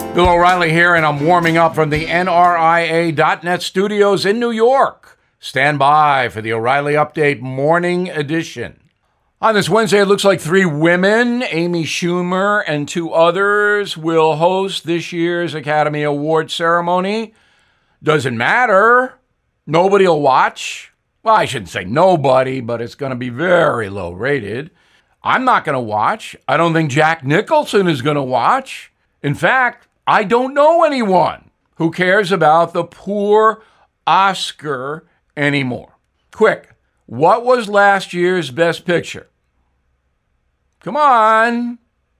Bill O'Reilly here, and I'm warming up from the NRIA.net studios in New York. Stand by for the O'Reilly Update Morning Edition. On this Wednesday, it looks like 3 women, Amy Schumer and 2 others, will host this year's Academy Award ceremony. Doesn't matter. Nobody will watch. Well, I shouldn't say nobody, but it's going to be very low rated. I'm not going to watch. I don't think Jack Nicholson is going to watch. In fact, I don't know anyone who cares about the poor Oscar anymore. Quick, what was last year's Best Picture? Come on.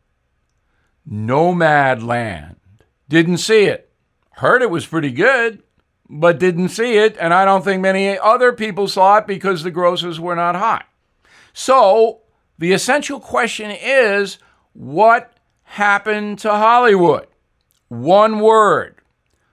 Nomadland. Didn't see it. Heard it was pretty good, but didn't see it, and I don't think many other people saw it because the grosses were not high. So, the essential question is, what happened to Hollywood? One word: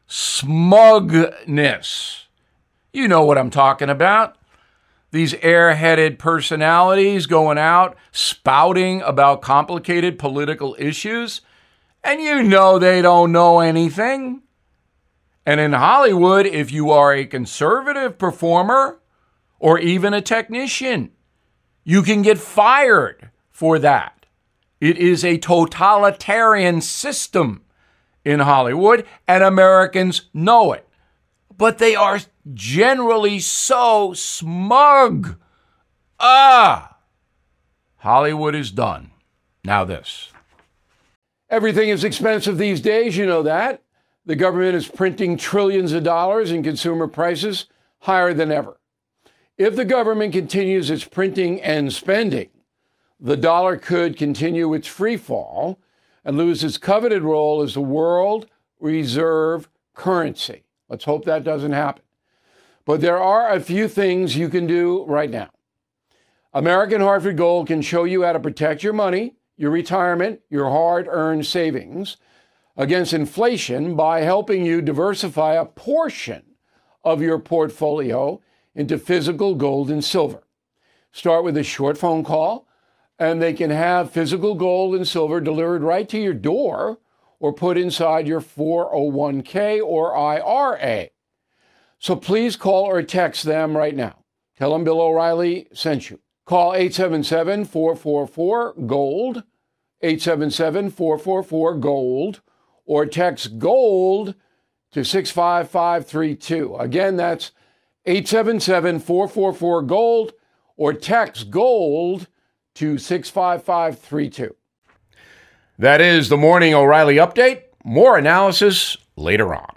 smugness. You know what I'm talking about. These airheaded personalities going out spouting about complicated political issues, and you know they don't know anything. And in Hollywood, if you are a conservative performer or even a technician, you can get fired for that. It is a totalitarian system in Hollywood, and Americans know it. But they are generally so smug. Hollywood is done. Now this. Everything is expensive these days, you know that. The government is printing trillions of dollars and consumer prices higher than ever. If the government continues its printing and spending, the dollar could continue its free fall and lose its coveted role as the world reserve currency. Let's hope that doesn't happen. But there are a few things you can do right now. American Hartford Gold can show you how to protect your money, your retirement, your hard-earned savings against inflation by helping you diversify a portion of your portfolio into physical gold and silver. Start with a short phone call, and they can have physical gold and silver delivered right to your door or put inside your 401k or IRA. So please call or text them right now. Tell them Bill O'Reilly sent you. Call 877-444-GOLD, 877-444-GOLD, or text GOLD to 65532. Again, that's 877-444-GOLD, or text GOLD to 65532. That is the Morning O'Reilly Update. More analysis later on.